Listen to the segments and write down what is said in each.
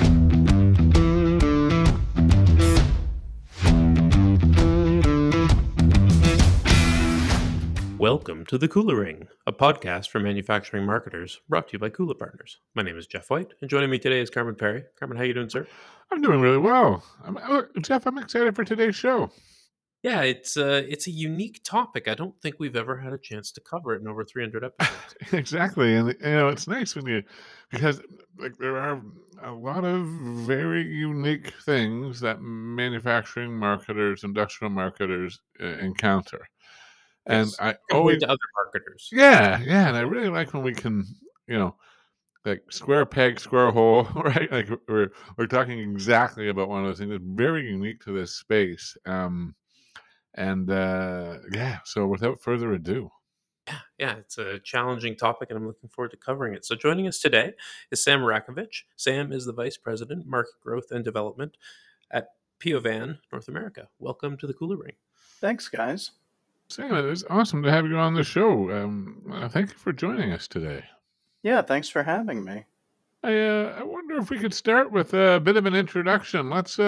Welcome to the Cooler Ring, a podcast for manufacturing marketers brought to you by Cooler Partners. My name is Jeff White, and joining me today is Carmen Perry. Carmen, how you doing, sir? I'm doing really well. Jeff, I'm excited for today's show. Yeah, it's a unique topic. I don't think we've ever had a chance to cover it in over 300 episodes. Exactly, and it's nice because there are a lot of very unique things that manufacturing marketers, industrial marketers encounter, and Yes, I compared always to other marketers. yeah, and I really like when we can you know like square peg, square hole, right? Like we're talking exactly about one of those things that's very unique to this space. Yeah, so without further ado, Yeah, it's a challenging topic, and I'm looking forward to covering it. So, joining us today is Sam Rakovich. Sam is the Vice President, Market Growth and Development at Piovan North America. Welcome to the Cooler Ring. Thanks, guys. Sam, it's awesome to have you on the show. Thank you for joining us today. Yeah, thanks for having me. I wonder if we could start with a bit of an introduction.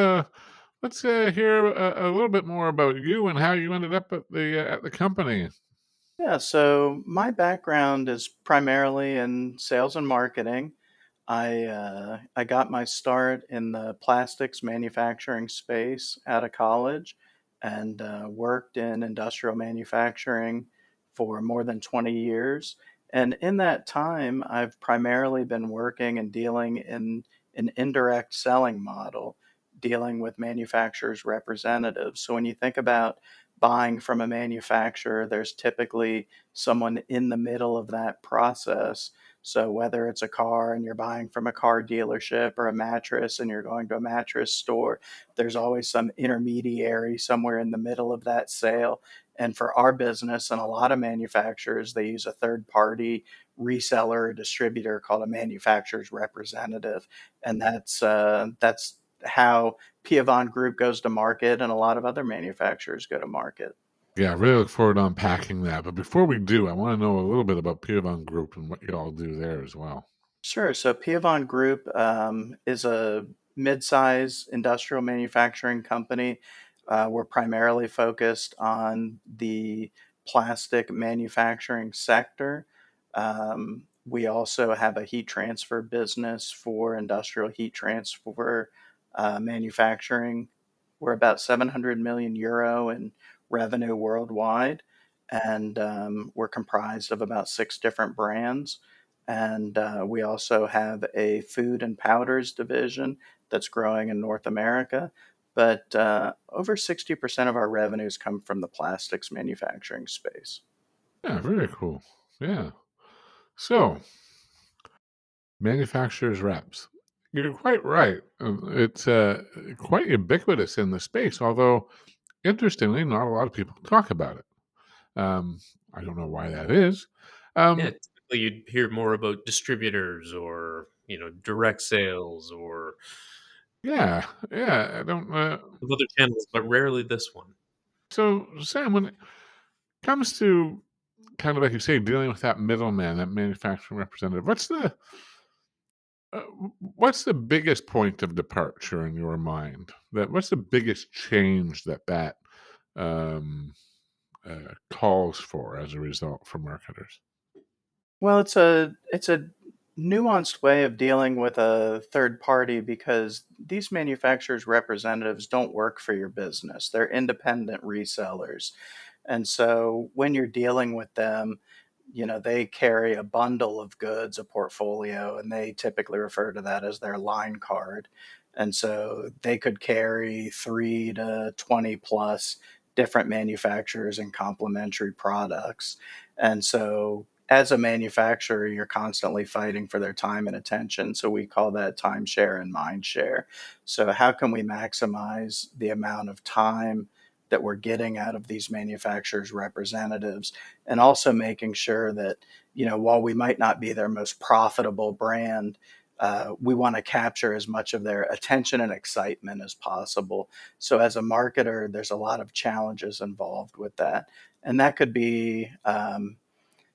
Let's hear a little bit more about you and how you ended up at the company. Yeah, so my background is primarily in sales and marketing. I got my start in the plastics manufacturing space out of college and worked in industrial manufacturing for more than 20 years. And in that time, I've primarily been working and dealing in an indirect selling model, dealing with manufacturers' representatives. So when you think about buying from a manufacturer, there's typically someone in the middle of that process. So whether it's a car and you're buying from a car dealership or a mattress and you're going to a mattress store, there's always some intermediary somewhere in the middle of that sale. And for our business and a lot of manufacturers, they use a third party reseller or distributor called a manufacturer's representative. And that's how Piavon Group goes to market and a lot of other manufacturers go to market. Yeah, I really look forward to unpacking that. But before we do, I want to know a little bit about Piavon Group and what you all do there as well. Sure. So Piavon Group is a mid-size industrial manufacturing company. We're primarily focused on the plastic manufacturing sector. We also have a heat transfer business for industrial heat transfer manufacturing. We're about 700 million euro in revenue worldwide, and we're comprised of about six different brands. And we also have a food and powders division that's growing in North America. But over 60% of our revenues come from the plastics manufacturing space. Yeah, very cool. Yeah. So, manufacturers reps. You're quite right. It's quite ubiquitous in the space, although interestingly, not a lot of people talk about it. I don't know why that is. Yeah, Um, typically you'd hear more about distributors or, direct sales or yeah, yeah. I don't. other channels, but rarely this one. So, Sam, when it comes to kind of like you say, dealing with that middleman, that manufacturing representative, uh, what's the biggest point of departure in your mind? What's the biggest change that calls for as a result for marketers? Well, it's a nuanced way of dealing with a third party because these manufacturers' representatives don't work for your business. They're independent resellers. And so when you're dealing with them, they carry a bundle of goods, a portfolio, and they typically refer to that as their line card. And so they could carry 3 to 20 plus different manufacturers and complementary products. And so as a manufacturer, you're constantly fighting for their time and attention. So we call that timeshare and mind share. So how can we maximize the amount of time that we're getting out of these manufacturers' representatives, and also making sure that, while we might not be their most profitable brand, we want to capture as much of their attention and excitement as possible. So, as a marketer, there's a lot of challenges involved with that. And that could be,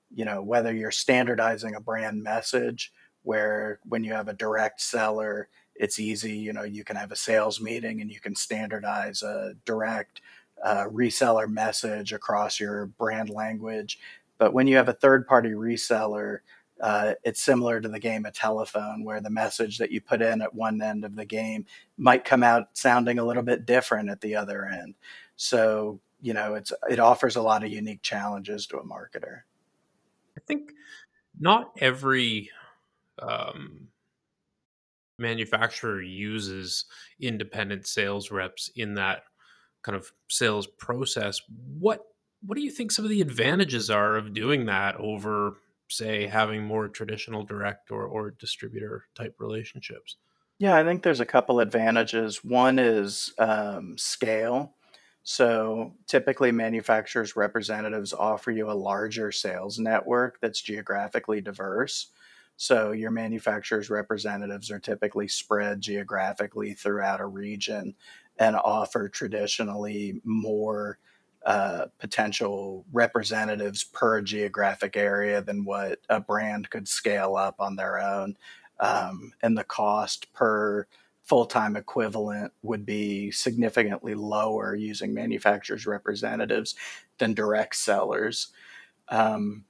whether you're standardizing a brand message, where when you have a direct seller, it's easy. You can have a sales meeting and you can standardize a direct reseller message across your brand language. But when you have a third party reseller, it's similar to the game of telephone, where the message that you put in at one end of the game might come out sounding a little bit different at the other end. So, it offers a lot of unique challenges to a marketer. I think not every um, manufacturer uses independent sales reps in that kind of sales process. What do you think some of the advantages are of doing that over, say, having more traditional direct or distributor type relationships? Yeah, I think there's a couple advantages. One is scale. So typically, manufacturers' representatives offer you a larger sales network that's geographically diverse. So your manufacturer's representatives are typically spread geographically throughout a region and offer traditionally more potential representatives per geographic area than what a brand could scale up on their own. And the cost per full-time equivalent would be significantly lower using manufacturers representatives than direct sellers. Um,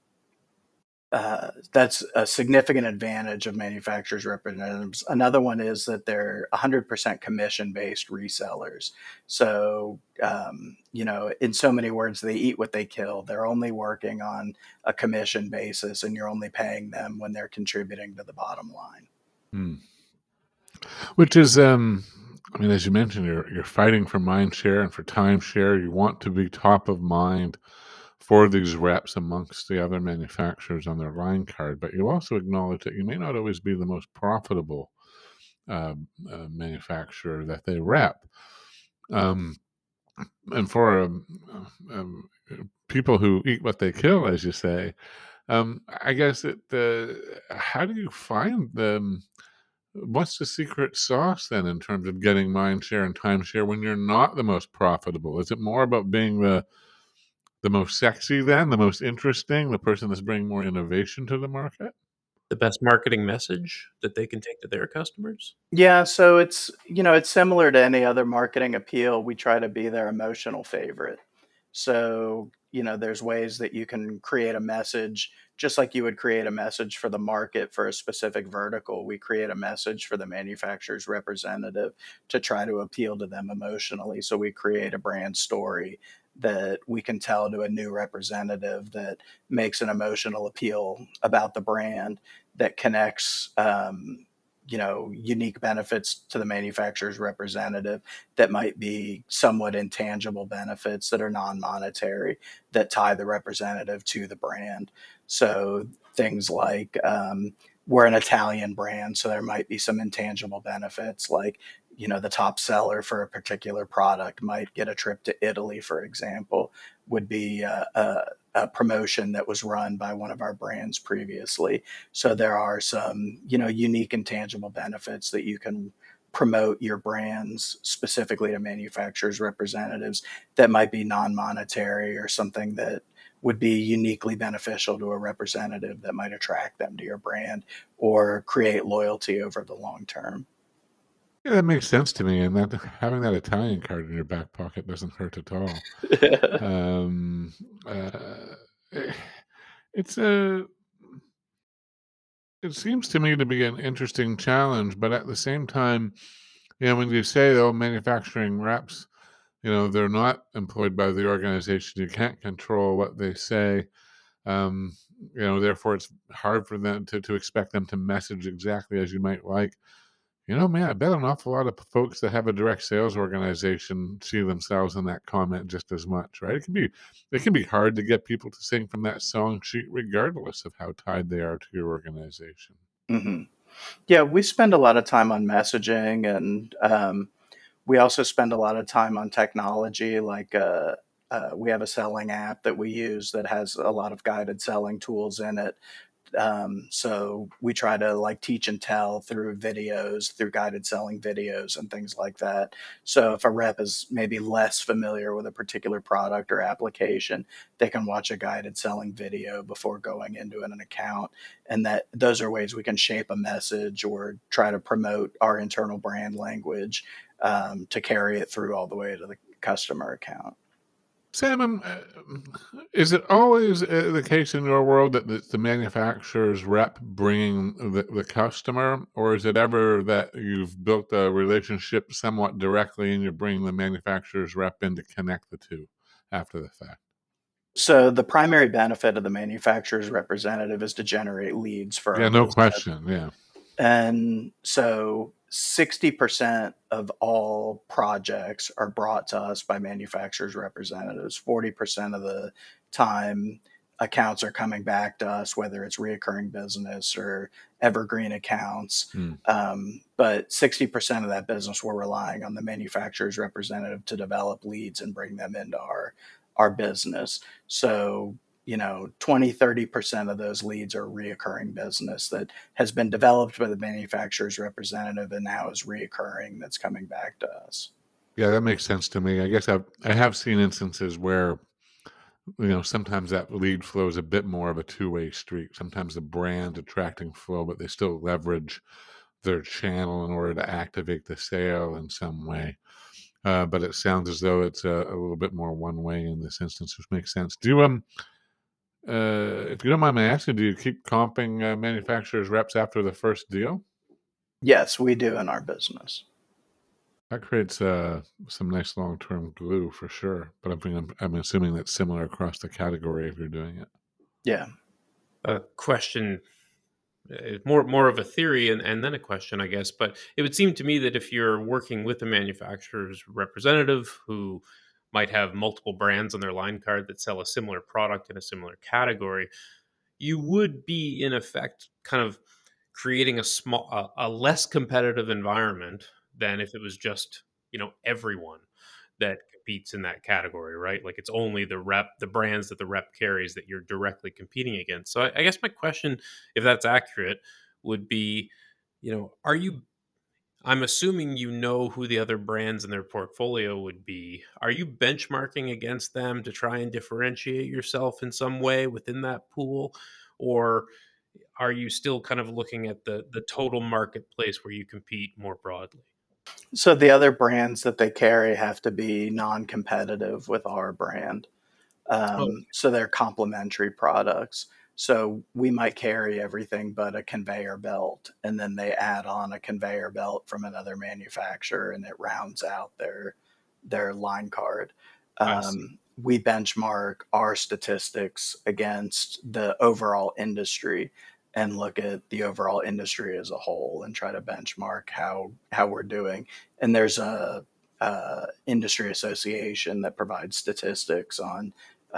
that's a significant advantage of manufacturers representatives. Another one is that they're 100% commission based resellers. So, in so many words, they eat what they kill. They're only working on a commission basis, and you're only paying them when they're contributing to the bottom line. Hmm. Which is, I mean, as you mentioned, you're fighting for mind share and for time share. You want to be top of mind for these reps amongst the other manufacturers on their line card, but you also acknowledge that you may not always be the most profitable manufacturer that they rep. Um, and for people who eat what they kill, as you say, I guess how do you find them? What's the secret sauce then in terms of getting mind share and time share when you're not the most profitable? Is it more about being the most sexy then, the most interesting, the person that's bringing more innovation to the market? The best marketing message that they can take to their customers? Yeah, so it's similar to any other marketing appeal. We try to be their emotional favorite. So, there's ways that you can create a message just like you would create a message for the market for a specific vertical. We create a message for the manufacturer's representative to try to appeal to them emotionally. So we create a brand story that we can tell to a new representative that makes an emotional appeal about the brand that connects unique benefits to the manufacturer's representative that might be somewhat intangible benefits that are non-monetary that tie the representative to the brand. So things like we're an Italian brand, so there might be some intangible benefits like the top seller for a particular product might get a trip to Italy, for example, would be a promotion that was run by one of our brands previously. So there are some, unique and tangible benefits that you can promote your brands specifically to manufacturers representatives that might be non-monetary or something that would be uniquely beneficial to a representative that might attract them to your brand or create loyalty over the long term. Yeah, that makes sense to me, and that having that Italian card in your back pocket doesn't hurt at all. Um, uh, eh, it's a it seems to me to be an interesting challenge, but at the same time, when you say, "Oh, manufacturing reps," they're not employed by the organization. You can't control what they say. Um, therefore, it's hard for them to expect them to message exactly as you might like. Man, I bet an awful lot of folks that have a direct sales organization see themselves in that comment just as much, right? It can be hard to get people to sing from that song sheet, regardless of how tied they are to your organization. hmm Yeah, we spend a lot of time on messaging, and we also spend a lot of time on technology. Like we have a selling app that we use that has a lot of guided selling tools in it So we try to like teach and tell through videos, through guided selling videos and things like that. So if a rep is maybe less familiar with a particular product or application, they can watch a guided selling video before going into an account. And that those are ways we can shape a message or try to promote our internal brand language, to carry it through all the way to the customer account. Sam, is it always the case in your world that it's the manufacturer's rep bringing the customer, or is it ever that you've built a relationship somewhat directly and you're bringing the manufacturer's rep in to connect the two after the fact? So the primary benefit of the manufacturer's representative is to generate leads for our Yeah, no business. question. Yeah. And so 60% of all projects are brought to us by manufacturers representatives. 40% of the time, accounts are coming back to us, whether it's reoccurring business or evergreen accounts. Hmm. But 60% of that business, we're relying on the manufacturer's representative to develop leads and bring them into our business. So 20-30% of those leads are reoccurring business that has been developed by the manufacturer's representative and now is reoccurring, that's coming back to us. Yeah, that makes sense to me. I guess I have seen instances where sometimes that lead flow is a bit more of a two-way street. Sometimes the brand attracting flow, but they still leverage their channel in order to activate the sale in some way. But it sounds as though it's a little bit more one way in this instance, which makes sense. Do you if you don't mind me asking, do you keep comping manufacturers reps after the first deal? Yes, we do in our business. That creates some nice long-term glue for sure. But I'm assuming that's similar across the category if you're doing it. Yeah. A question, more of a theory and then a question, I guess. But it would seem to me that if you're working with a manufacturer's representative who might have multiple brands on their line card that sell a similar product in a similar category, you would be in effect kind of creating a less competitive environment than if it was just everyone that competes in that category, right? Like it's only the brands that the rep carries that you're directly competing against. So I guess my question, if that's accurate, would be, are you I'm assuming who the other brands in their portfolio would be. Are you benchmarking against them to try and differentiate yourself in some way within that pool? Or are you still kind of looking at the total marketplace where you compete more broadly? So the other brands that they carry have to be non-competitive with our brand. Oh, So they're complementary products. So we might carry everything but a conveyor belt, and then they add on a conveyor belt from another manufacturer, and it rounds out their line card. I see. We benchmark our statistics against the overall industry and look at the overall industry as a whole and try to benchmark how we're doing. And there's a industry association that provides statistics on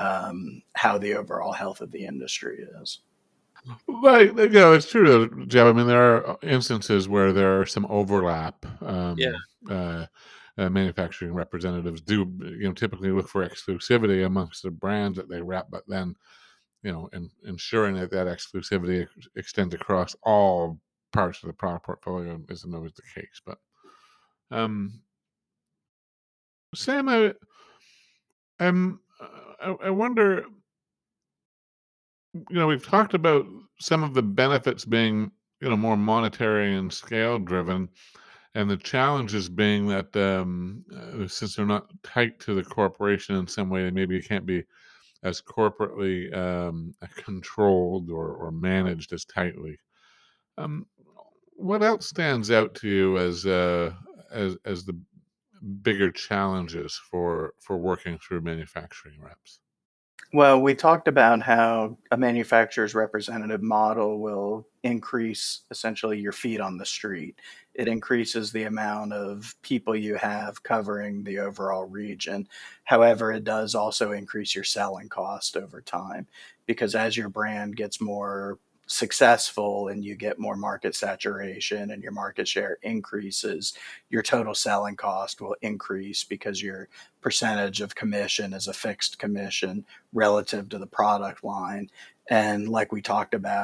how the overall health of the industry is. Right, it's true though, Jeb. I mean, there are instances where there are some overlap. Yeah, Uh, Manufacturing representatives do, typically look for exclusivity amongst the brands that they rep, but then, ensuring that exclusivity extends across all parts of the product portfolio isn't always the case. But um, Sam, I wonder. We've talked about some of the benefits being, more monetary and scale driven, and the challenges being that since they're not tight to the corporation in some way, maybe it can't be as corporately controlled or managed as tightly. Um, what else stands out to you as the bigger challenges for working through manufacturing reps? Well, we talked about how a manufacturer's representative model will increase essentially your feet on the street. It increases the amount of people you have covering the overall region. However, it does also increase your selling cost over time because as your brand gets more successful and you get more market saturation and your market share increases, your total selling cost will increase because your percentage of commission is a fixed commission relative to the product line. And like we talked about,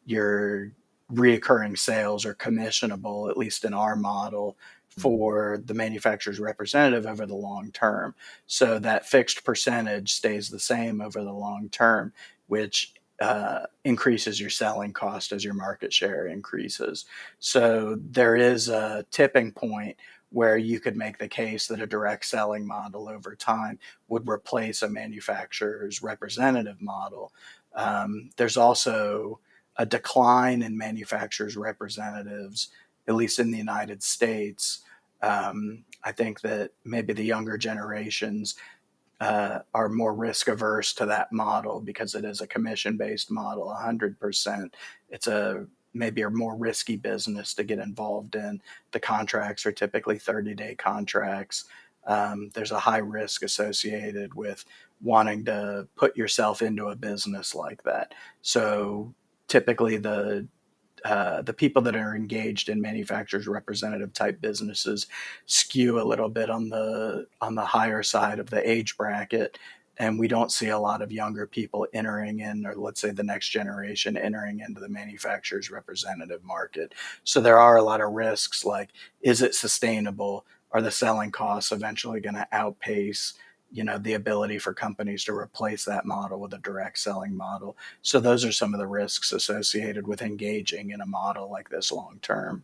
your reoccurring sales are commissionable, at least in our model, for the manufacturer's representative over the long term. So that fixed percentage stays the same over the long term, which increases your selling cost as your market share increases. So there is a tipping point where you could make the case that a direct selling model over time would replace a manufacturer's representative model. There's also a decline in manufacturers' representatives, at least in the United States. I think that maybe the younger generations are more risk averse to that model because it is a commission based model 100%. It's maybe a more risky business to get involved in. The contracts are typically 30-day contracts. There's a high risk associated with wanting to put yourself into a business like that. So typically the people that are engaged in manufacturers representative type businesses skew a little bit on the higher side of the age bracket, and we don't see a lot of younger people entering in, or let's say the next generation entering into the manufacturers representative market. So there are a lot of risks, like, is it sustainable? Are the selling costs eventually going to outpace the ability for companies to replace that model with a direct selling model? So those are some of the risks associated with engaging in a model like this long term.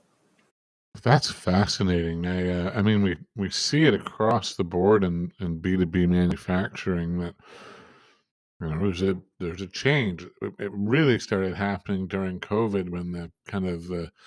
That's fascinating. I mean, we see it across the board in B2B manufacturing that there's a change. It really started happening during COVID when the kind of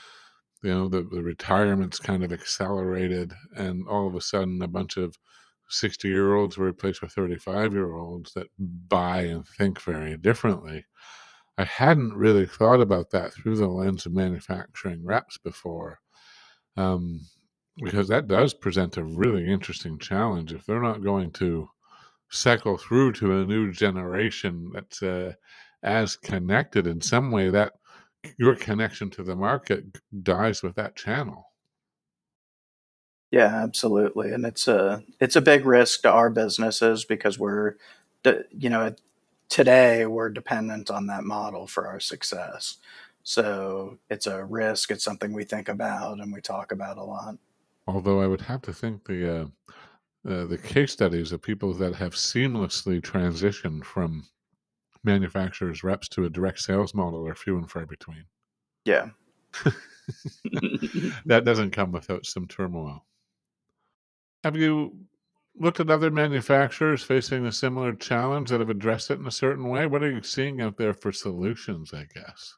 the retirements kind of accelerated, and all of a sudden a bunch of 60-year-olds were replaced with 35-year-olds that buy and think very differently. I hadn't really thought about that through the lens of manufacturing reps before, um, because that does present a really interesting challenge. If they're not going to cycle through to a new generation that's as connected in some way, that your connection to the market dies with that channel. Yeah, absolutely. And it's a big risk to our businesses because today we're dependent on that model for our success. So it's a risk. It's something we think about and we talk about a lot. Although I would have to think the case studies of people that have seamlessly transitioned from manufacturers reps to a direct sales model are few and far between. Yeah. That doesn't come without some turmoil. Have you looked at other manufacturers facing a similar challenge that have addressed it in a certain way? What are you seeing out there for solutions, I guess?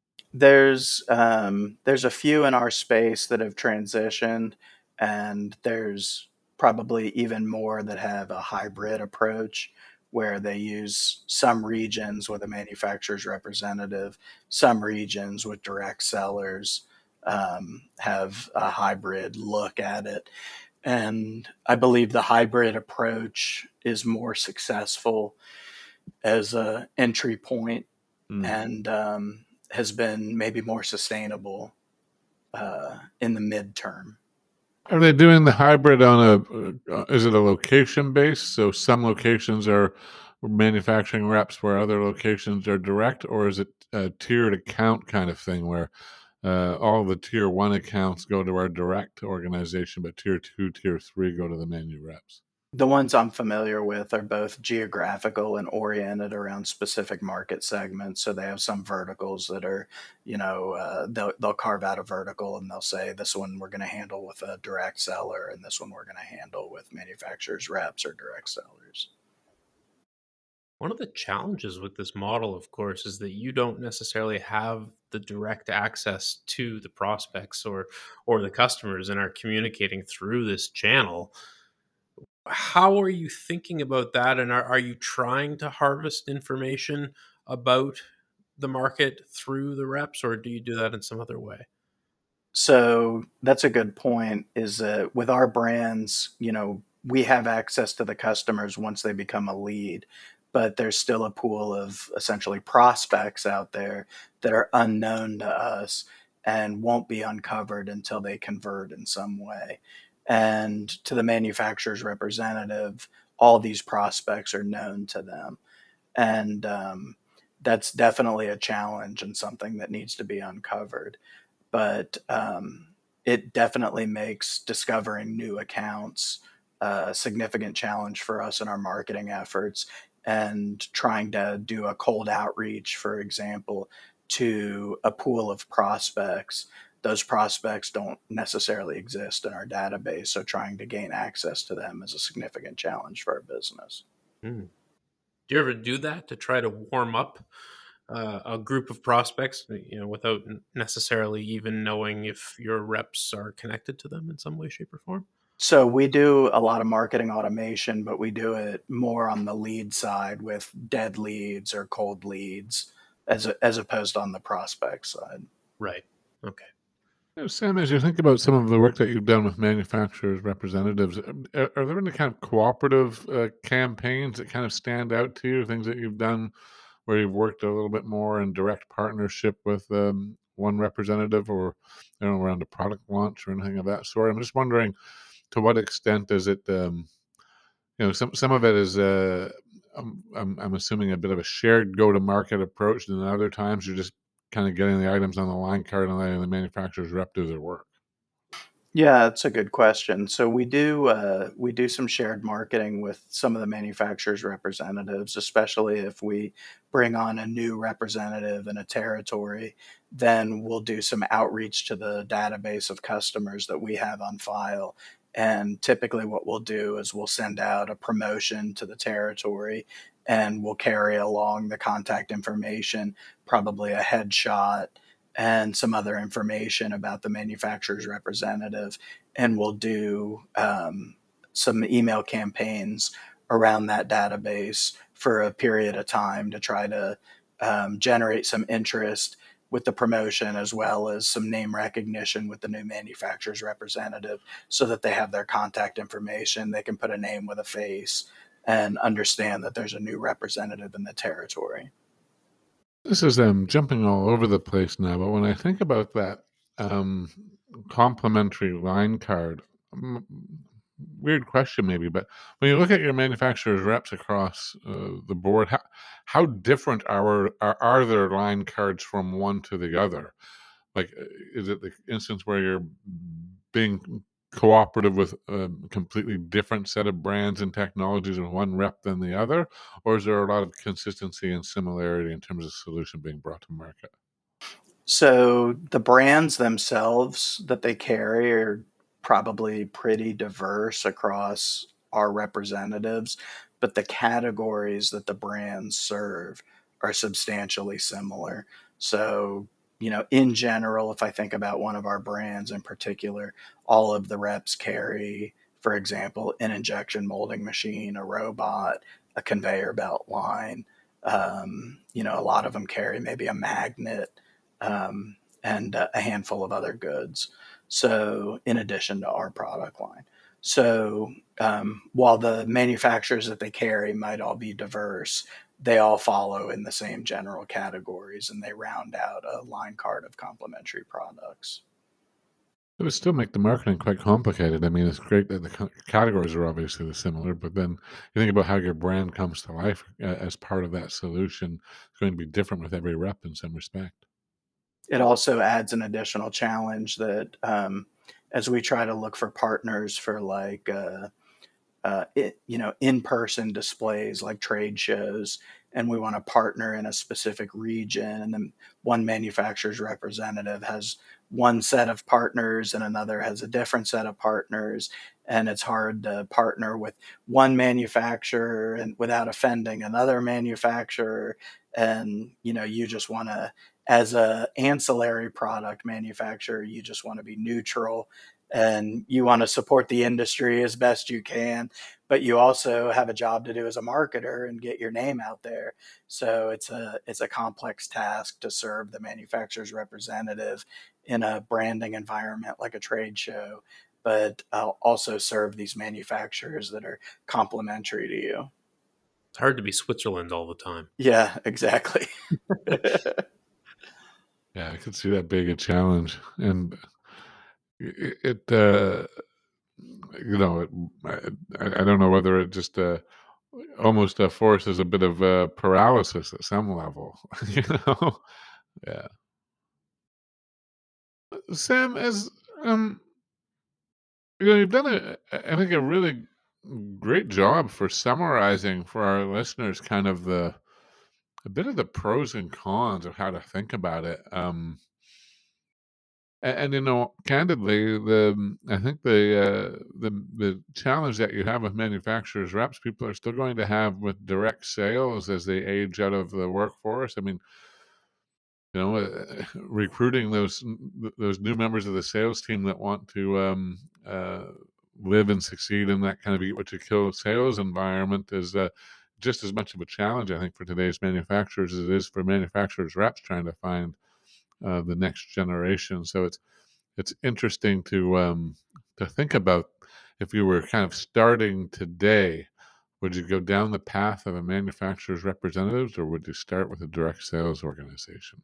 There's a few in our space that have transitioned, and there's probably even more that have a hybrid approach where they use some regions with a manufacturer's representative, some regions with direct sellers, have a hybrid look at it. And I believe the hybrid approach is more successful as a entry point, Mm. and has been maybe more sustainable in the midterm. Are they doing the hybrid on is it a location base? So some locations are manufacturing reps where other locations are direct, or is it a tiered account kind of thing where all the tier one accounts go to our direct organization, but tier two, tier three go to the manu reps? The ones I'm familiar with are both geographical and oriented around specific market segments. So they have some verticals that are, they'll carve out a vertical and they'll say this one we're going to handle with a direct seller, and this one we're going to handle with manufacturers reps or direct sellers. One of the challenges with this model, of course, is that you don't necessarily have the direct access to the prospects or the customers and are communicating through this channel. How are you thinking about that? And are you trying to harvest information about the market through the reps, or do you do that in some other way? So that's a good point, is that with our brands, we have access to the customers once they become a lead, but there's still a pool of essentially prospects out there that are unknown to us and won't be uncovered until they convert in some way. And to the manufacturer's representative, all these prospects are known to them. And that's definitely a challenge and something that needs to be uncovered. But it definitely makes discovering new accounts a significant challenge for us in our marketing efforts, and trying to do a cold outreach, for example, to a pool of prospects. Those prospects don't necessarily exist in our database, so trying to gain access to them is a significant challenge for our business. Hmm. Do you ever do that to try to warm up a group of prospects, without necessarily even knowing if your reps are connected to them in some way, shape, or form? So we do a lot of marketing automation, but we do it more on the lead side with dead leads or cold leads, as opposed on the prospect side. Right. Okay. Sam, as you think about some of the work that you've done with manufacturers representatives, are there any kind of cooperative campaigns that kind of stand out to you? Things that you've done where you've worked a little bit more in direct partnership with one representative, or around a product launch or anything of that sort? I'm just wondering, to what extent is it? Some of it is. I'm assuming a bit of a shared go-to-market approach, and then other times you're just kind of getting the items on the line card and letting the manufacturer's rep do their work. Yeah, that's a good question. So we do some shared marketing with some of the manufacturers' representatives, especially if we bring on a new representative in a territory. Then we'll do some outreach to the database of customers that we have on file. And typically, what we'll do is we'll send out a promotion to the territory, and we'll carry along the contact information, probably a headshot and some other information about the manufacturer's representative. And we'll do some email campaigns around that database for a period of time to try to generate some interest with the promotion, as well as some name recognition with the new manufacturer's representative, so that they have their contact information. They can put a name with a face and understand that there's a new representative in the territory. This is jumping all over the place now, but when I think about that um, complimentary line card, mm, weird question maybe, but when you look at your manufacturer's reps across the board, how different are their line cards from one to the other? Like, is it the instance where you're being cooperative with a completely different set of brands and technologies in one rep than the other, or is there a lot of consistency and similarity in terms of solution being brought to market? So the brands themselves that they carry are probably pretty diverse across our representatives, but the categories that the brands serve are substantially similar. So, in general, if I think about one of our brands in particular, all of the reps carry, for example, an injection molding machine, a robot, a conveyor belt line. A lot of them carry maybe a magnet, and a handful of other goods. So, in addition to our product line. So, while the manufacturers that they carry might all be diverse, they all follow in the same general categories, and they round out a line card of complementary products. It would still make the marketing quite complicated. I mean, it's great that the categories are obviously the similar, but then you think about how your brand comes to life as part of that solution. It's going to be different with every rep in some respect. It also adds an additional challenge that, as we try to look for partners for like in-person displays like trade shows, and we want to partner in a specific region, and then one manufacturer's representative has one set of partners and another has a different set of partners, and it's hard to partner with one manufacturer and without offending another manufacturer. And you just want to, as a ancillary product manufacturer, you just want to be neutral, and you want to support the industry as best you can, but you also have a job to do as a marketer and get your name out there. So it's a complex task to serve the manufacturer's representative in a branding environment like a trade show, but also serve these manufacturers that are complementary to you. It's hard to be Switzerland all the time. Yeah, exactly. Yeah, I could see that being a challenge, and it, I don't know whether it just almost forces a bit of paralysis at some level. You know, yeah. Sam, as um, you've done I think a really great job for summarizing for our listeners kind of a bit of the pros and cons of how to think about it. And candidly, I think the challenge that you have with manufacturers reps, people are still going to have with direct sales as they age out of the workforce. I mean, recruiting those new members of the sales team that want to live and succeed in that kind of eat what you kill sales environment is just as much of a challenge, I think, for today's manufacturers as it is for manufacturers reps trying to find the next generation. So it's interesting to think about if you were kind of starting today. Would you go down the path of a manufacturer's representatives, or would you start with a direct sales organization?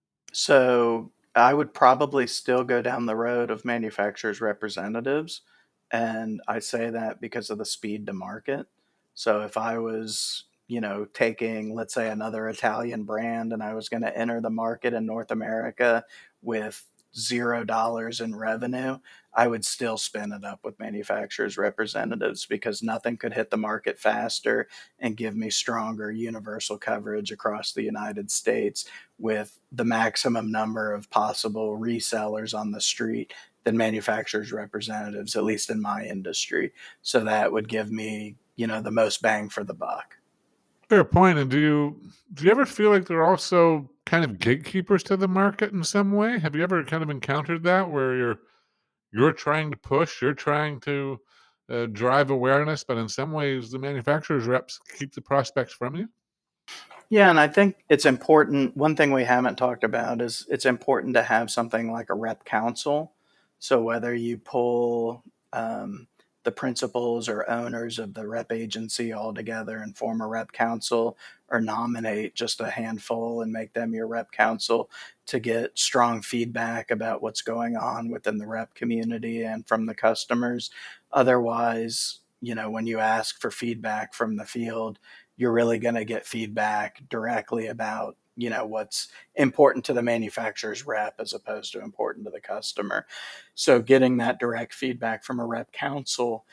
So I would probably still go down the road of manufacturers' representatives. And I say that because of the speed to market. So if I was, taking, let's say, another Italian brand and I was going to enter the market in North America with $0 in revenue, I would still spin it up with manufacturers' representatives because nothing could hit the market faster and give me stronger universal coverage across the United States with the maximum number of possible resellers on the street than manufacturers representatives, at least in my industry. So that would give me, the most bang for the buck. Fair point. And do you ever feel like they're also kind of gatekeepers to the market in some way? Have you ever kind of encountered that where you're trying to push, you're trying to drive awareness, but in some ways the manufacturers reps keep the prospects from you? Yeah, and I think it's important. One thing we haven't talked about is it's important to have something like a rep council. So whether you pull the principals or owners of the rep agency all together and form a rep council, or nominate just a handful and make them your rep council to get strong feedback about what's going on within the rep community and from the customers. Otherwise, when you ask for feedback from the field, you're really going to get feedback directly about what's important to the manufacturer's rep as opposed to important to the customer. So getting that direct feedback from a rep council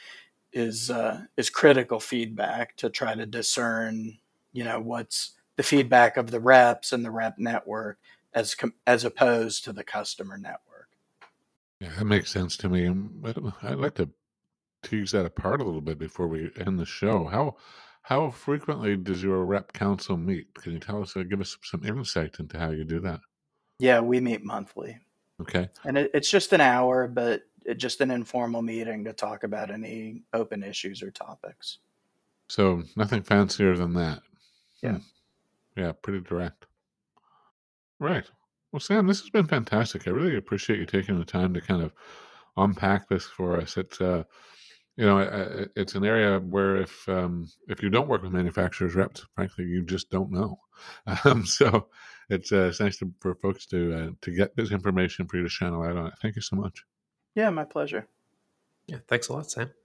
is critical feedback to try to discern what's the feedback of the reps and the rep network as opposed to the customer network. Yeah, that makes sense to me. But I'd like to tease that apart a little bit before we end the show. How frequently does your rep council meet? Can you tell us, give us some insight into how you do that? Yeah, we meet monthly. Okay, And it's just an hour, but just an informal meeting to talk about any open issues or topics. so nothing fancier than that. Hmm. Yeah. Yeah, pretty direct. Right. Well, Sam, this has been fantastic. I really appreciate you taking the time to kind of unpack this for us. It's an area where if you don't work with manufacturers reps, frankly, you just don't know. So it's nice for folks to get this information for you to shine a light on it. Thank you so much. Yeah, my pleasure. Yeah, thanks a lot, Sam.